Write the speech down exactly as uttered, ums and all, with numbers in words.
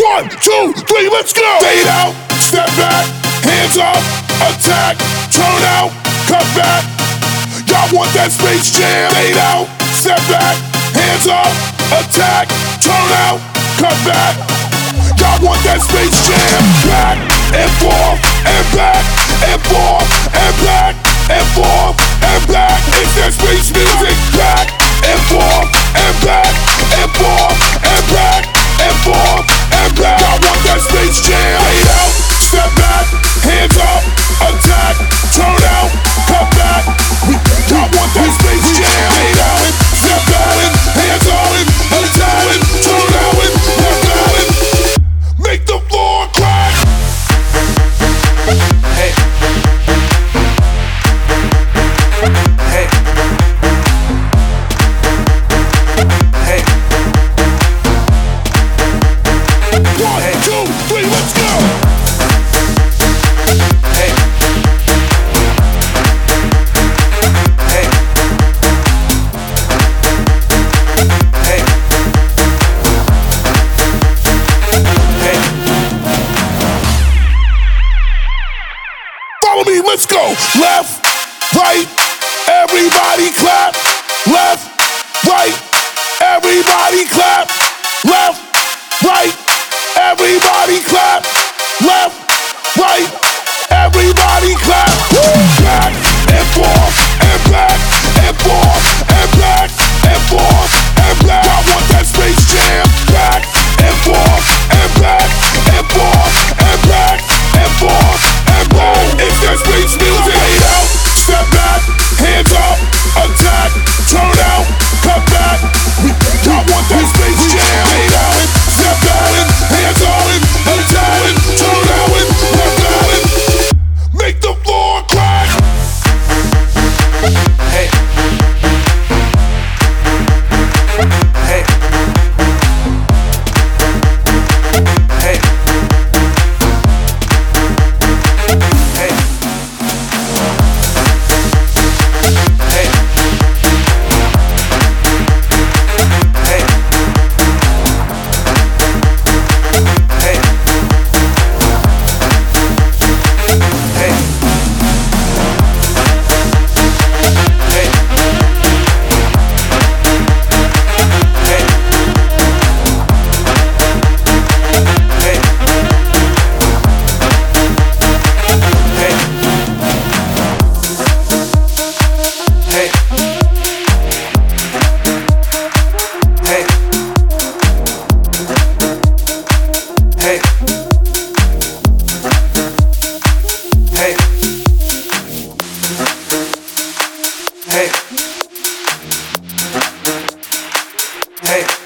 One, two, three, let's go! Fade out, step back, hands up, attack, turn out, cut back. Y'all want that Space Jam? Fade out, step back, hands up, attack, turn out, cut back. Y'all want that Space Jam? Back and forth and back and forth and back and forth and back. It's that space music. Back and forth and back and forth and back and forth and back. Y'all want that Space Jam? Fade out, step back, hands up, attack, turn out, cut back. Y'all want that Space Jam? Fade out, step back, hands up, attack, turn out, cut back. Make the floor crack. Hey. Hey. Hey. One, hey. Two, three, let's go. Hey. Hey. Hey. Hey. Follow me, let's go. Left, right, everybody clap. Left, right, everybody clap. Left, right, everybody clap. Left, right, everybody clap. Back and forth and back and forth and back and forth and back. I want that Space Jam. Back and forth and back and forth and back and forth and back. It's that space music. Fade out, step back, hands up, attack, turn out, cut back. Y'all want that Space Jam? Fade out, step back, hands up, attack, turn out, cut back. Make the floor crack. Hey. Hey. Hey. Hey. Hey. Hey. Hey. Hey. Hey. Hey. Hey. Hey. Hey. Hey. Hey. Hey. Hey. Hey.